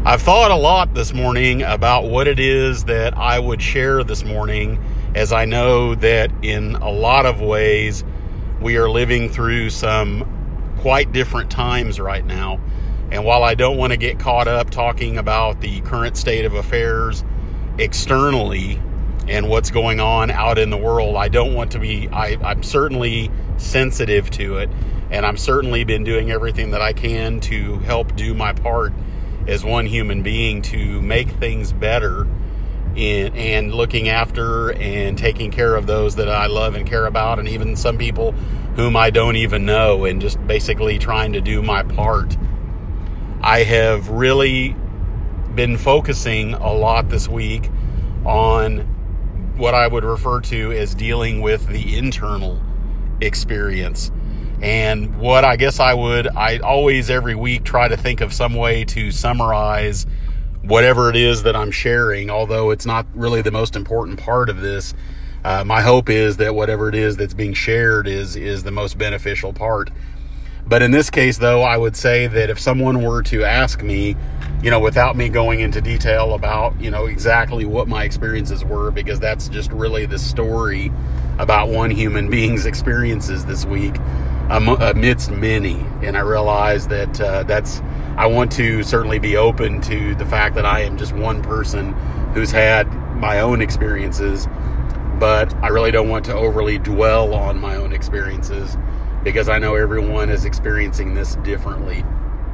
I've thought a lot this morning about what it is that I would share this morning, as I know that in a lot of ways we are living through some quite different times right now. And while I don't want to get caught up talking about the current state of affairs externally and what's going on out in the world, I don't want to be, I'm certainly sensitive to it, and I'm certainly been doing everything that I can to help do my part as one human being to make things better and looking after and taking care of those that I love and care about, and even some people whom I don't even know, and just basically trying to do my part. I have really been focusing a lot this week on what I would refer to as dealing with the internal experience. And what I guess I always every week try to think of some way to summarize whatever it is that I'm sharing, although it's not really the most important part of this. My hope is that whatever it is that's being shared is the most beneficial part. But in this case, though, I would say that if someone were to ask me, without me going into detail about, exactly what my experiences were, because that's just really the story about one human being's experiences this week, amidst many. And I realize that I want to certainly be open to the fact that I am just one person who's had my own experiences, but I really don't want to overly dwell on my own experiences, because I know everyone is experiencing this differently.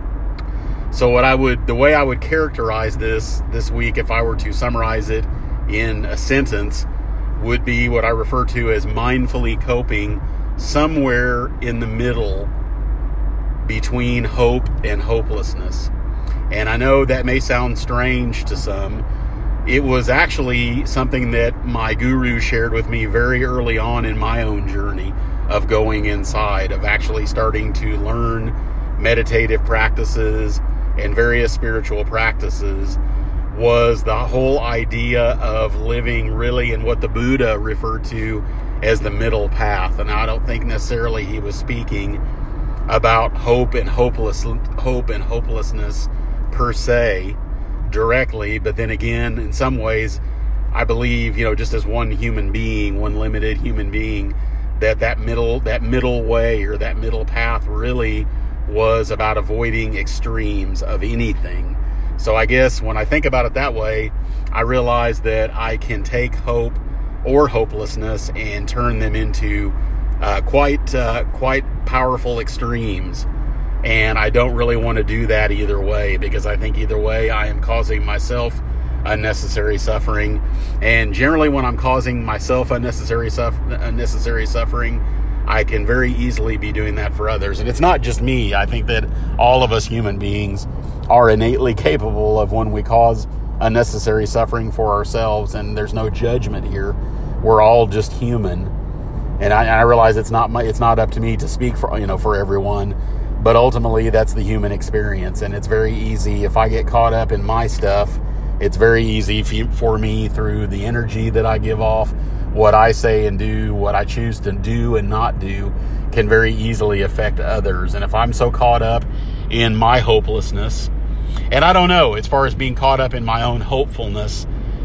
So the way I would characterize this week, if I were to summarize it in a sentence, would be what I refer to as mindfully coping somewhere in the middle between hope and hopelessness. And I know that may sound strange to some. It was actually something that my guru shared with me very early on in my own journey of going inside, of actually starting to learn meditative practices and various spiritual practices, was the whole idea of living really in what the Buddha referred to as the middle path. And I don't think necessarily he was speaking about hope and hopelessness per se directly, but then again, in some ways, I believe, just as one human being, one limited human being, that middle way, or that middle path, really was about avoiding extremes of anything. So I guess when I think about it that way, I realize that I can take hope or hopelessness and turn them into quite powerful extremes. And I don't really want to do that either way, because I think either way I am causing myself unnecessary suffering. And generally when I'm causing myself unnecessary suffering, I can very easily be doing that for others. And it's not just me. I think that all of us human beings are innately capable of when we cause unnecessary suffering for ourselves, and there's no judgment here. We're all just human. And I realize it's not up to me to speak for everyone, but ultimately that's the human experience. And it's very easy, if I get caught up in my stuff, it's very easy for me, through the energy that I give off, what I say and do, what I choose to do and not do, can very easily affect others. And if I'm so caught up in my hopelessness, and I don't know, as far as being caught up in my own hopefulness,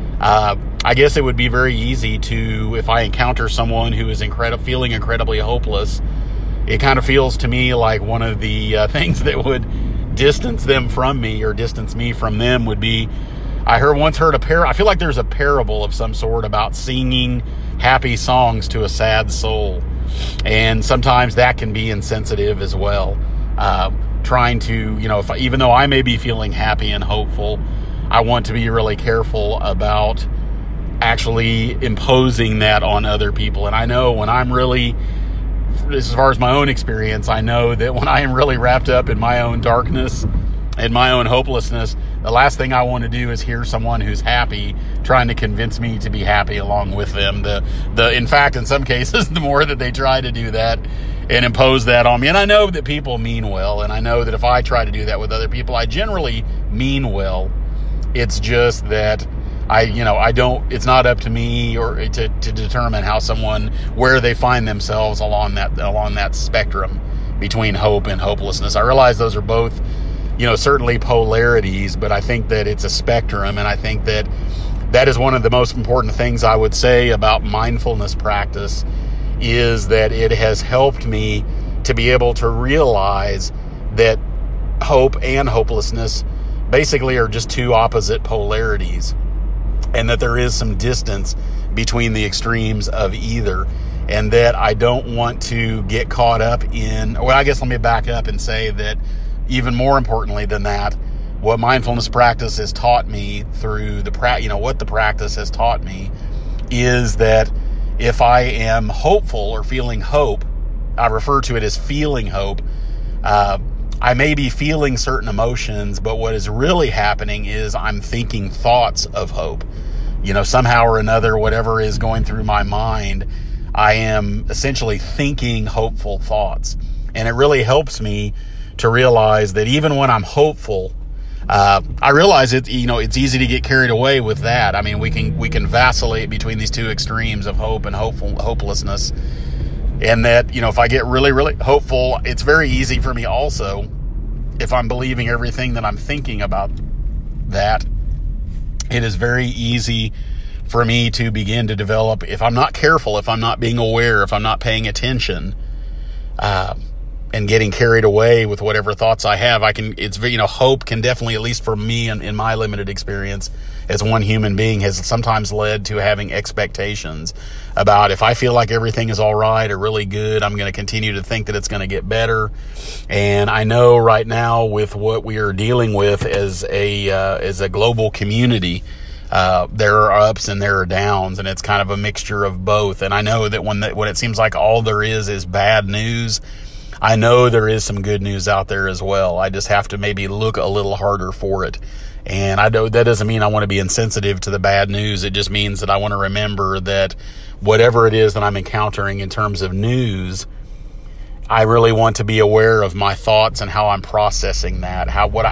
I guess it would be very easy to, if I encounter someone who is feeling incredibly hopeless, it kind of feels to me like one of the things that would distance them from me, or distance me from them, would be, I feel like there's a parable of some sort about singing happy songs to a sad soul. And sometimes that can be insensitive as well. Trying to, even though I may be feeling happy and hopeful, I want to be really careful about actually imposing that on other people. And I know when I'm really, as far as my own experience, I know that when I am really wrapped up in my own darkness and my own hopelessness, the last thing I want to do is hear someone who's happy trying to convince me to be happy along with them. In fact, in some cases, the more that they try to do that and impose that on me, and I know that people mean well, and I know that if I try to do that with other people, I generally mean well. It's just that it's not up to me or to determine where they find themselves along that spectrum between hope and hopelessness. I realize those are both certainly polarities, but I think that it's a spectrum. And I think that is one of the most important things I would say about mindfulness practice, is that it has helped me to be able to realize that hope and hopelessness basically are just two opposite polarities, and that there is some distance between the extremes of either, and that I don't want to get caught up in, well, I guess let me back up and say that even more importantly than that, what mindfulness practice has taught me through what the practice has taught me is that if I am hopeful or feeling hope, I refer to it as feeling hope. I may be feeling certain emotions, but what is really happening is I'm thinking thoughts of hope. Somehow or another, whatever is going through my mind, I am essentially thinking hopeful thoughts. And it really helps me to realize that even when I'm hopeful, I realize it's easy to get carried away with that. I mean, we can vacillate between these two extremes of hope and hopelessness. And that, if I get really, really hopeful, it's very easy for me also, if I'm believing everything that I'm thinking about that, it is very easy for me to begin to develop, if I'm not careful, if I'm not being aware, if I'm not paying attention, and getting carried away with whatever thoughts I have, hope can definitely, at least for me and in my limited experience as one human being, has sometimes led to having expectations about, if I feel like everything is all right or really good, I'm going to continue to think that it's going to get better. And I know right now, with what we are dealing with as a global community, there are ups and there are downs, and it's kind of a mixture of both. And I know that when it seems like all there is bad news, I know there is some good news out there as well. I just have to maybe look a little harder for it. And I know that doesn't mean I want to be insensitive to the bad news. It just means that I want to remember that whatever it is that I'm encountering in terms of news, I really want to be aware of my thoughts and how I'm processing that.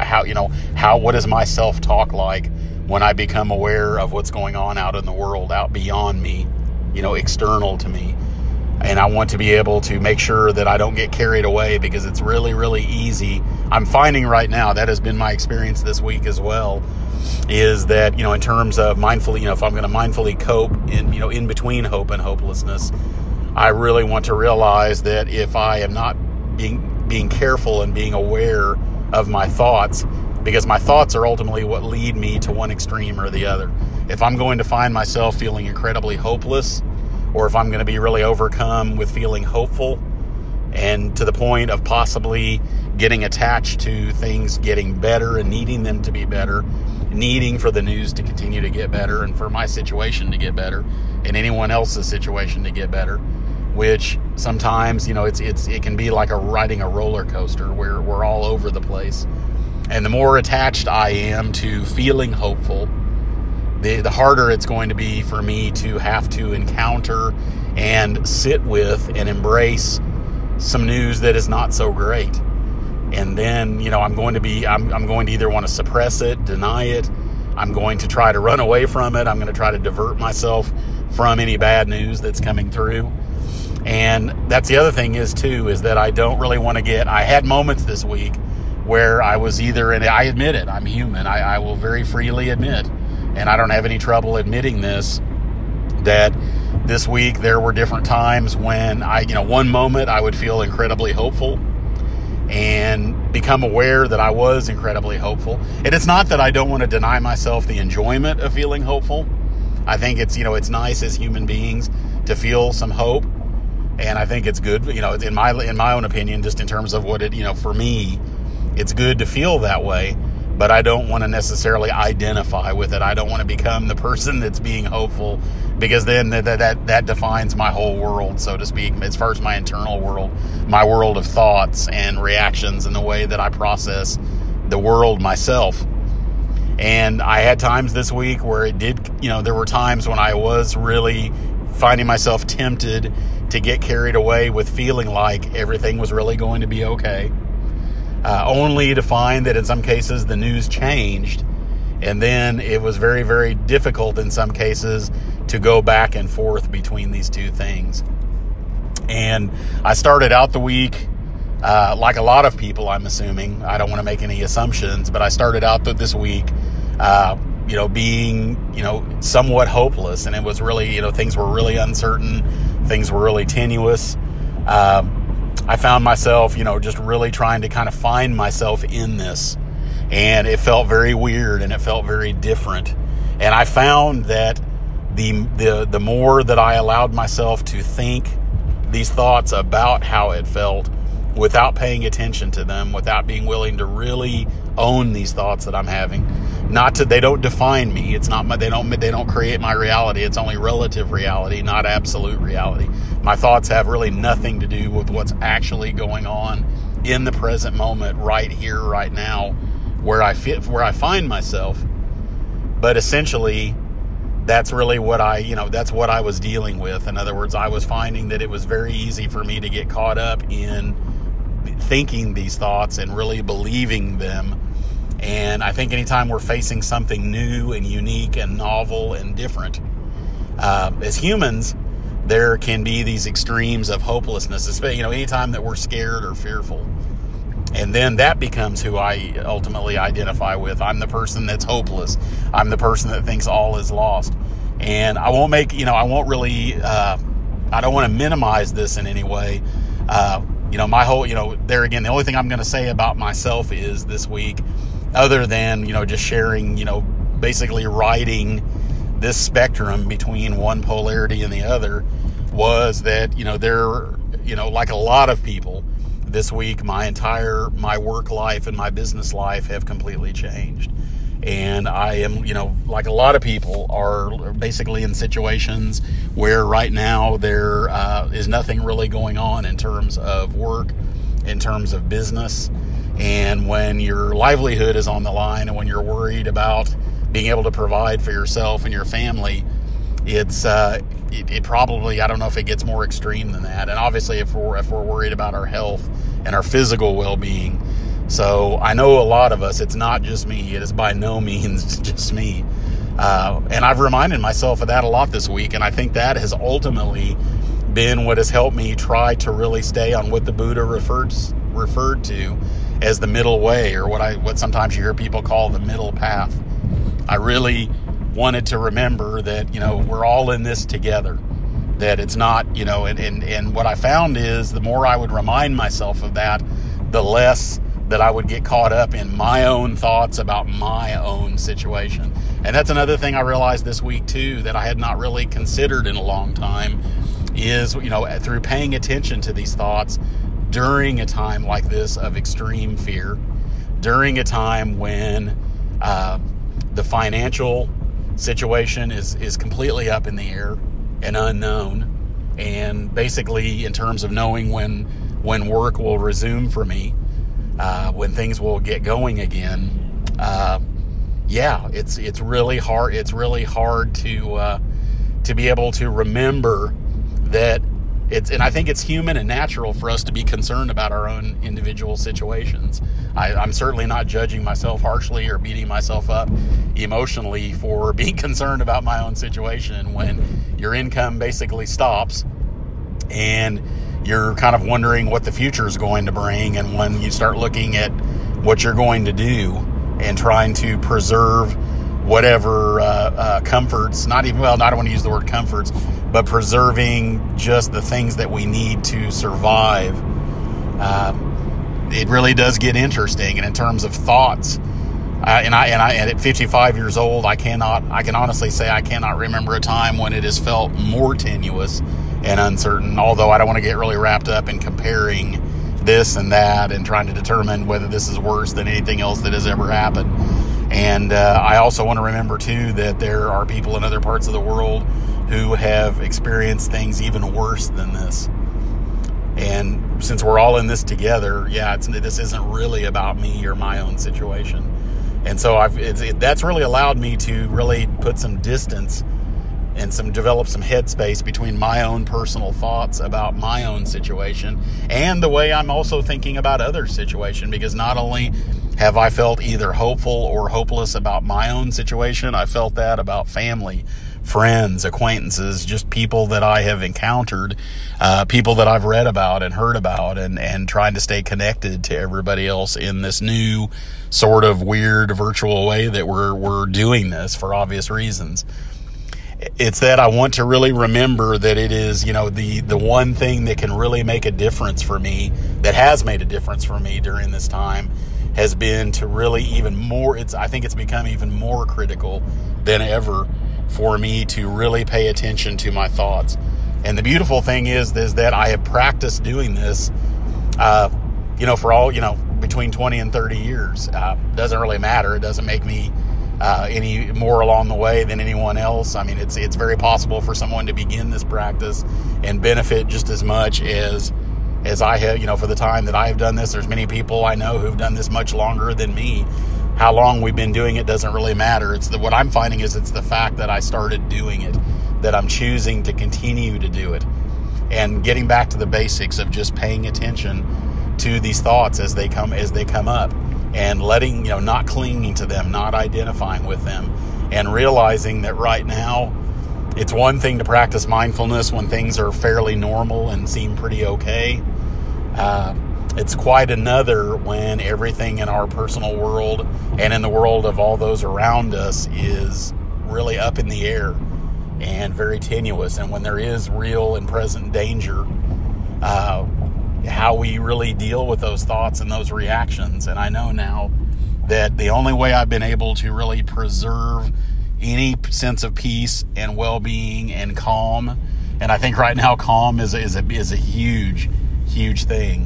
What is my self-talk like when I become aware of what's going on out in the world, out beyond me, external to me. And I want to be able to make sure that I don't get carried away, because it's really, really easy. I'm finding right now, that has been my experience this week as well, is that, in terms of mindfully, if I'm going to mindfully cope in between hope and hopelessness, I really want to realize that if I am not being careful and being aware of my thoughts, because my thoughts are ultimately what lead me to one extreme or the other. If I'm going to find myself feeling incredibly hopeless, or if I'm going to be really overcome with feeling hopeful, and to the point of possibly getting attached to things getting better and needing them to be better, needing for the news to continue to get better, and for my situation to get better, and anyone else's situation to get better, which sometimes, it can be like riding a roller coaster where we're all over the place. And the more attached I am to feeling hopeful, the harder it's going to be for me to have to encounter and sit with and embrace some news that is not so great. And then, I'm going to either want to suppress it, deny it. I'm going to try to run away from it. I'm going to try to divert myself from any bad news that's coming through. And that's the other thing is that I don't really want to I had moments this week where I was and I admit it, I'm human. I will very freely admit, and I don't have any trouble admitting this, that this week there were different times when one moment I would feel incredibly hopeful and become aware that I was incredibly hopeful. And it's not that I don't want to deny myself the enjoyment of feeling hopeful. I think it's nice as human beings to feel some hope. And I think it's good, in my own opinion, just in terms of what for me, it's good to feel that way. But I don't want to necessarily identify with it. I don't want to become the person that's being hopeful, because then that defines my whole world, so to speak, as far as my internal world, my world of thoughts and reactions and the way that I process the world myself. And I had times this week where there were times when I was really finding myself tempted to get carried away with feeling like everything was really going to be okay. Only to find that in some cases the news changed, and then it was very, very difficult in some cases to go back and forth between these two things. And I started out the week like a lot of people, I'm assuming, I don't want to make any assumptions, but I started out this week, being, somewhat hopeless. And it was really, things were really uncertain. Things were really tenuous. I found myself, just really trying to kind of find myself in this. And it felt very weird and it felt very different. And I found that the more that I allowed myself to think these thoughts about how it felt without paying attention to them, without being willing to really own these thoughts that I'm having, they don't define me. It's not they don't create my reality. It's only relative reality, not absolute reality. My thoughts have really nothing to do with what's actually going on in the present moment, right here, right now, where I find myself. But essentially, that's really what that's what I was dealing with. In other words, I was finding that it was very easy for me to get caught up in thinking these thoughts and really believing them. And I think anytime we're facing something new and unique and novel and different, as humans, there can be these extremes of hopelessness, especially, anytime that we're scared or fearful. And then that becomes who I ultimately identify with. I'm the person that's hopeless. I'm the person that thinks all is lost. And I won't I don't want to minimize this in any way. My whole, there again, the only thing I'm going to say about myself is this week, other than, just sharing, basically riding this spectrum between one polarity and the other, was that, like a lot of people this week, my work life and my business life have completely changed. And I am, like a lot of people, are basically in situations where right now there is nothing really going on in terms of work, in terms of business. And when your livelihood is on the line and when you're worried about being able to provide for yourself and your family, it's it probably, I don't know if it gets more extreme than that. And obviously if we're worried about our health and our physical well-being. So I know a lot of us, it's not just me. It is by no means just me. And I've reminded myself of that a lot this week. And I think that has ultimately been what has helped me try to really stay on what the Buddha referred to as the middle way, or what sometimes you hear people call the middle path. I really wanted to remember that, we're all in this together, that it's not, and what I found is the more I would remind myself of that, the less that I would get caught up in my own thoughts about my own situation. And that's another thing I realized this week too, that I had not really considered in a long time, is, through paying attention to these thoughts during a time like this of extreme fear, during a time when the financial situation is completely up in the air and unknown, and basically in terms of knowing when work will resume for me, when things will get going again, it's really hard. It's really hard to be able to remember that and I think it's human and natural for us to be concerned about our own individual situations. I'm certainly not judging myself harshly or beating myself up emotionally for being concerned about my own situation when your income basically stops and you're kind of wondering what the future is going to bring. And when you start looking at what you're going to do and trying to preserve whatever comforts, I don't want to use the word comforts, but preserving just the things that we need to survive, it really does get interesting. And in terms of thoughts, and at 55 years old, I can honestly say I cannot remember a time when it has felt more tenuous and uncertain, although I don't want to get really wrapped up in comparing this and that and trying to determine whether this is worse than anything else that has ever happened. And I also want to remember, too, that there are people in other parts of the world who have experienced things even worse than this. And since we're all in this together, this isn't really about me or my own situation. And so that's really allowed me to really put some distance and develop some headspace between my own personal thoughts about my own situation and the way I'm also thinking about other situation, because not only have I felt either hopeful or hopeless about my own situation, I felt that about family, friends, acquaintances, just people that I have encountered, people that I've read about and heard about, and trying to stay connected to everybody else in this new sort of weird virtual way that we're doing this for obvious reasons. It's that I want to really remember that it is, the one thing that can really make a difference for me, that has made a difference for me during this time, has been to really even more, I think it's become even more critical than ever for me to really pay attention to my thoughts. And the beautiful thing is that I have practiced doing this, for all, between 20 and 30 years. Doesn't really matter. It doesn't make me any more along the way than anyone else. I mean, it's very possible for someone to begin this practice and benefit just as much as I have, for the time that I have done this. There's many people I know who've done this much longer than me. How long we've been doing it doesn't really matter. What I'm finding is it's the fact that I started doing it, that I'm choosing to continue to do it, and getting back to the basics of just paying attention to these thoughts as they come up, and letting, not clinging to them, not identifying with them, and realizing that right now it's one thing to practice mindfulness when things are fairly normal and seem pretty okay. It's quite another when everything in our personal world and in the world of all those around us is really up in the air and very tenuous. And when there is real and present danger, how we really deal with those thoughts and those reactions. And I know now that the only way I've been able to really preserve any sense of peace and well-being and calm, and I think right now calm is a huge, huge thing.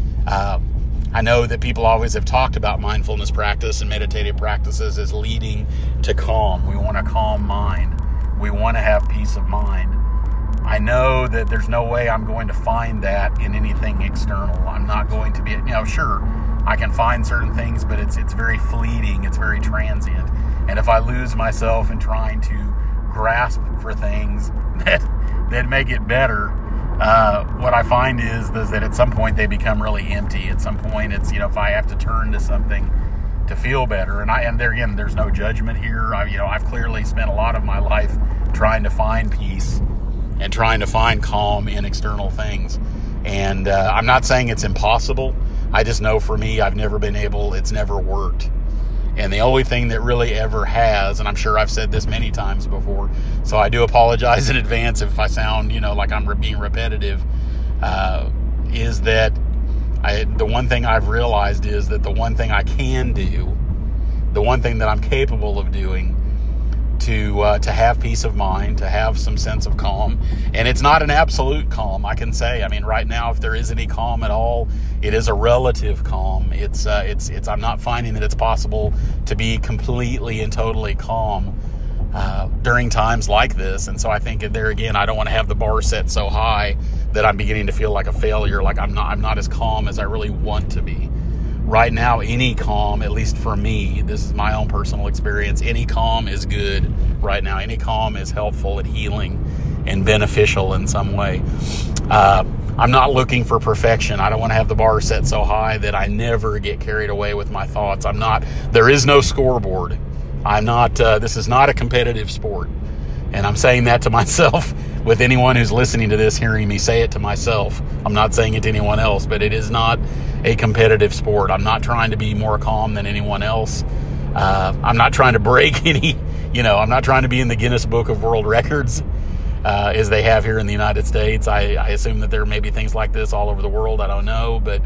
I know that people always have talked about mindfulness practice and meditative practices as leading to calm. We want a calm mind. We want to have peace of mind. I know that there's no way I'm going to find that in anything external. I'm not going to be, sure, I can find certain things, but it's very fleeting. It's very transient. And if I lose myself in trying to grasp for things that make it better, what I find is that at some point they become really empty. At some point it's, if I have to turn to something to feel better, and there again, there's no judgment here. I've clearly spent a lot of my life trying to find peace and trying to find calm in external things. And I'm not saying it's impossible. I just know for me, it's never worked. And the only thing that really ever has, and I'm sure I've said this many times before, so I do apologize in advance if I sound, like I'm being repetitive, is that the one thing I've realized is that the one thing I can do, the one thing that I'm capable of doing to have peace of mind, to have some sense of calm, and it's not an absolute calm, I can say. I mean, right now, if there is any calm at all, it is a relative calm. It's I'm not finding that it's possible to be completely and totally calm during times like this. And so I think there again, I don't want to have the bar set so high that I'm beginning to feel like a failure, like I'm not as calm as I really want to be. Right now, any calm, at least for me, this is my own personal experience, any calm is good right now. Any calm is helpful and healing and beneficial in some way. I'm not looking for perfection. I don't want to have the bar set so high that I never get carried away with my thoughts. There is no scoreboard. This is not a competitive sport. And I'm saying that to myself, with anyone who's listening to this, hearing me say it to myself. I'm not saying it to anyone else, but it is not a competitive sport. I'm not trying to be more calm than anyone else. I'm not trying to break I'm not trying to be in the Guinness Book of World Records, as they have here in the United States. I assume that there may be things like this all over the world. I don't know, but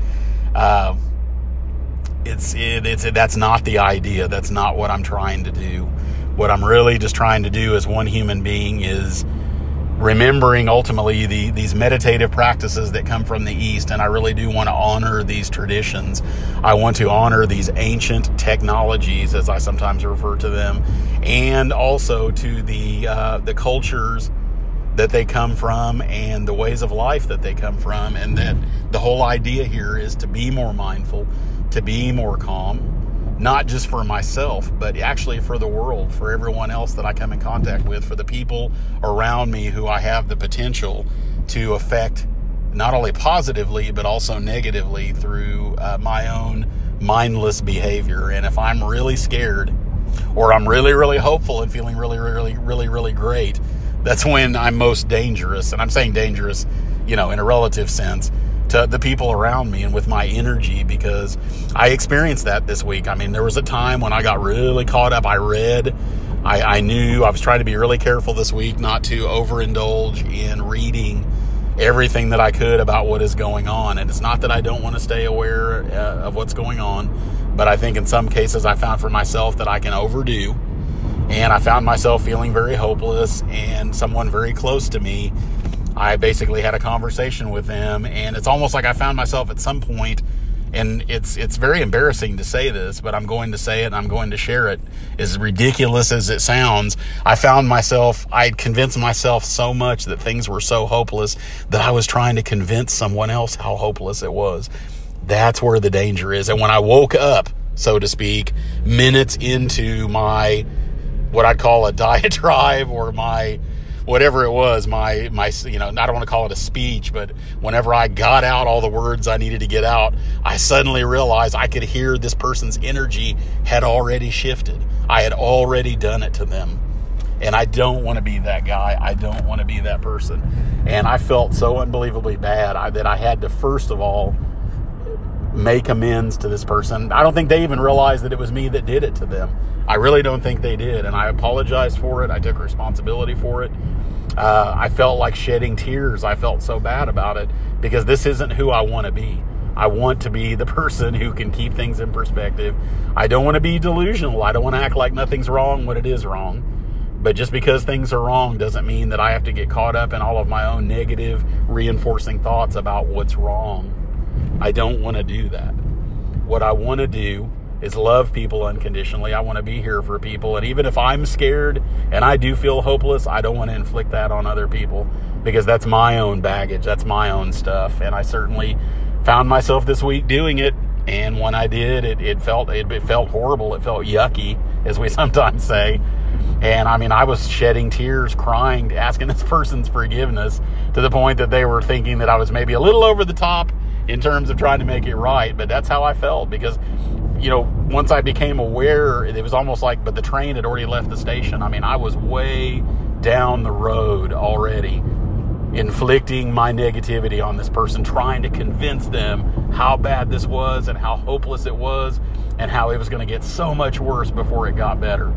that's not the idea. That's not what I'm trying to do. What I'm really just trying to do as one human being is remembering ultimately these meditative practices that come from the East, and I really do want to honor these traditions. I want to honor these ancient technologies, as I sometimes refer to them, and also to the cultures that they come from and the ways of life that they come from, and that the whole idea here is to be more mindful, to be more calm, not just for myself, but actually for the world, for everyone else that I come in contact with, for the people around me who I have the potential to affect not only positively, but also negatively through my own mindless behavior. And if I'm really scared or I'm really, really hopeful and feeling really, really, really, really great, that's when I'm most dangerous. And I'm saying dangerous, in a relative sense, to the people around me and with my energy, because I experienced that this week. I mean, there was a time when I got really caught up. I knew I was trying to be really careful this week not to overindulge in reading everything that I could about what is going on. And it's not that I don't want to stay aware of what's going on, but I think in some cases I found for myself that I can overdo. And I found myself feeling very hopeless, and someone very close to me, I basically had a conversation with them, and it's almost like I found myself at some point, and it's very embarrassing to say this, but I'm going to say it and I'm going to share it. As ridiculous as it sounds, I'd convinced myself so much that things were so hopeless that I was trying to convince someone else how hopeless it was. That's where the danger is. And when I woke up, so to speak, minutes into my, what I'd call a diatribe, or my, whatever it was, my I don't want to call it a speech, but whenever I got out all the words I needed to get out, I suddenly realized I could hear this person's energy had already shifted. I had already done it to them. And I don't want to be that guy. I don't want to be that person. And I felt so unbelievably bad that I had to, first of all, make amends to this person. I don't think they even realized that it was me that did it to them. I really don't think they did. And I apologized for it. I took responsibility for it. I felt like shedding tears. I felt so bad about it, because this isn't who I want to be. I want to be the person who can keep things in perspective. I don't want to be delusional. I don't want to act like nothing's wrong when it is wrong. But just because things are wrong doesn't mean that I have to get caught up in all of my own negative reinforcing thoughts about what's wrong. I don't want to do that. What I want to do is love people unconditionally. I want to be here for people. And even if I'm scared and I do feel hopeless, I don't want to inflict that on other people, because that's my own baggage. That's my own stuff. And I certainly found myself this week doing it. And when I did, it felt horrible. It felt yucky, as we sometimes say. And I mean, I was shedding tears, crying, asking this person's forgiveness, to the point that they were thinking that I was maybe a little over the top in terms of trying to make it right. But that's how I felt, because, once I became aware, it was almost like, but the train had already left the station. I mean, I was way down the road already, inflicting my negativity on this person, trying to convince them how bad this was and how hopeless it was and how it was going to get so much worse before it got better.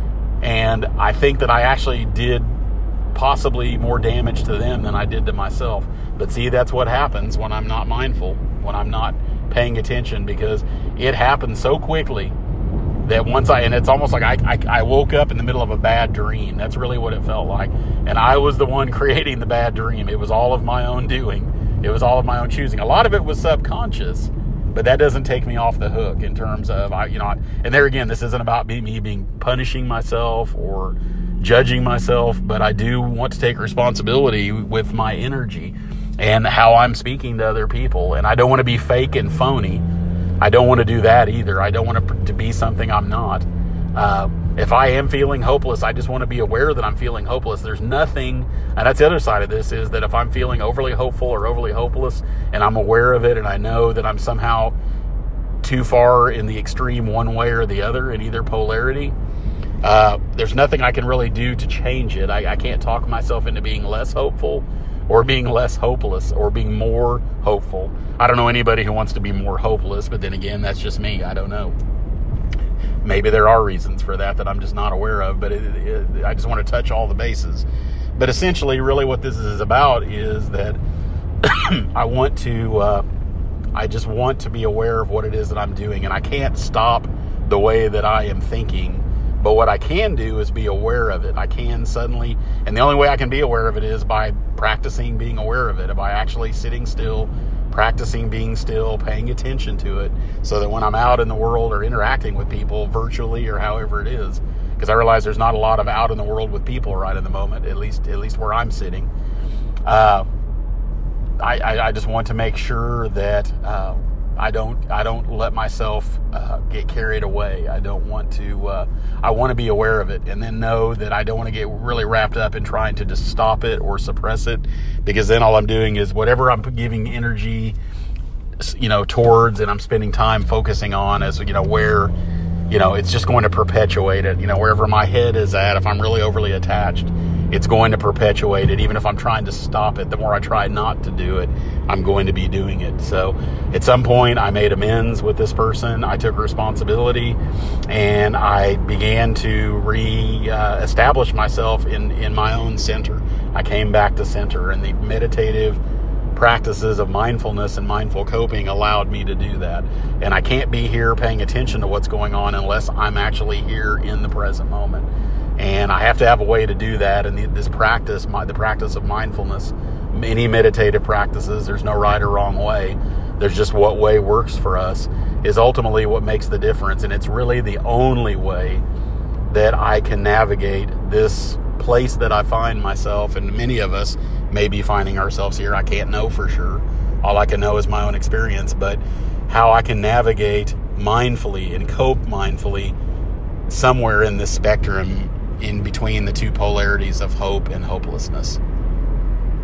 And I think that I actually did possibly more damage to them than I did to myself. But see, that's what happens when I'm not mindful, when I'm not paying attention, because it happened so quickly that and it's almost like I woke up in the middle of a bad dream. That's really what it felt like. And I was the one creating the bad dream. It was all of my own doing. It was all of my own choosing. A lot of it was subconscious, but that doesn't take me off the hook in terms of, and there again, this isn't about me punishing myself or judging myself, but I do want to take responsibility with my energy and how I'm speaking to other people. And I don't want to be fake and phony. I don't want to do that either. I don't want to be something I'm not. If I am feeling hopeless, I just want to be aware that I'm feeling hopeless. There's nothing, and that's the other side of this, is that if I'm feeling overly hopeful or overly hopeless, and I'm aware of it, and I know that I'm somehow too far in the extreme one way or the other, in either polarity, there's nothing I can really do to change it. I can't talk myself into being less hopeful or being less hopeless or being more hopeful. I don't know anybody who wants to be more hopeless, but then again, that's just me. I don't know. Maybe there are reasons for that I'm just not aware of, but I just want to touch all the bases. But essentially, really what this is about is that I just want to be aware of what it is that I'm doing, and I can't stop the way that I am thinking. But what I can do is be aware of it. I can suddenly, and the only way I can be aware of it is by practicing being aware of it, by actually sitting still, practicing being still, paying attention to it, so that when I'm out in the world or interacting with people virtually or however it is, because I realize there's not a lot of out in the world with people right in the moment, at least where I'm sitting. I just want to make sure that I don't let myself get carried away. I don't want to. I want to be aware of it, and then know that I don't want to get really wrapped up in trying to just stop it or suppress it, because then all I'm doing is whatever I'm giving energy, towards, and I'm spending time focusing on, as where it's just going to perpetuate it. Wherever my head is at, if I'm really overly attached, it's going to perpetuate it. Even if I'm trying to stop it, the more I try not to do it, I'm going to be doing it. So at some point, I made amends with this person. I took responsibility, and I began to establish myself in my own center. I came back to center, and the meditative practices of mindfulness and mindful coping allowed me to do that. And I can't be here paying attention to what's going on unless I'm actually here in the present moment. And I have to have a way to do that. And this practice, the practice of mindfulness, any meditative practices, there's no right or wrong way. There's just what way works for us is ultimately what makes the difference. And it's really the only way that I can navigate this place that I find myself, and many of us may be finding ourselves here. I can't know for sure. All I can know is my own experience, but how I can navigate mindfully and cope mindfully somewhere in this spectrum in between the two polarities of hope and hopelessness.